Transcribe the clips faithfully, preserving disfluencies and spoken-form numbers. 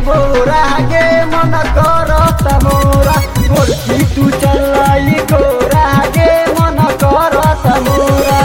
बोरा गे मन करत मोरा गोरकी तू चलाई कोरा गे मन करत मोरा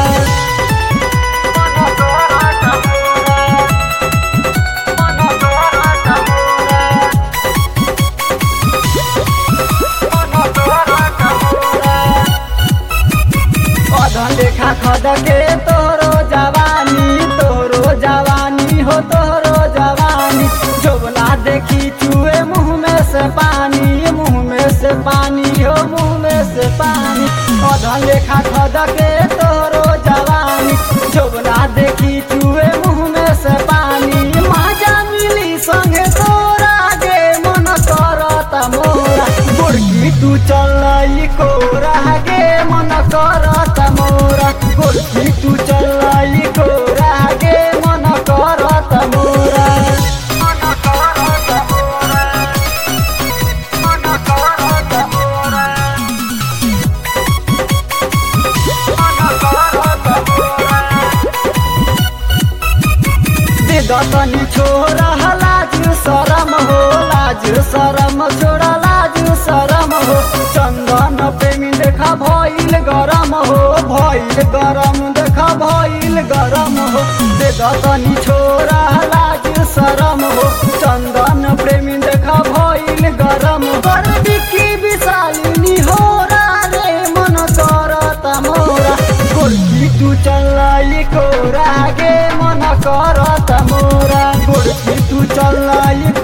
देखा खद के तोरो जवानी तोरो जवानी हो तोरो जवानी जोबना देखी चुए मुँह में से पानी मुँह में से पानी हो मुँह में से पानी अधन देखा खद के तोरो जवानी जोबना देखी चुए मुँह में से पानी मजा मिली संगे तोरा गे मन करत मोरा गोरकी तू चलाई कोरा गे मन करत मोरा गोरकी तू चलाई कोरा गे मन करत मोरा मन करत मोरा मन करत मोरा मन करत मोरा दे दतनी छोरा लाज शरम हो लाज शरम छोड़ा लाज शरम हो चंदन प्रेमी देखा भइल गरम हो भइल गरम देखा भइल गरम हो दे दतनी छोरा लाज शरम हो चंदन प्रेमी देखा भइल गरम कर बिकी विशालिनी हो रे मन करत मोरा गोरकी तू चलाई कोरा गे मन करत मोरा गोरकी तू चलाई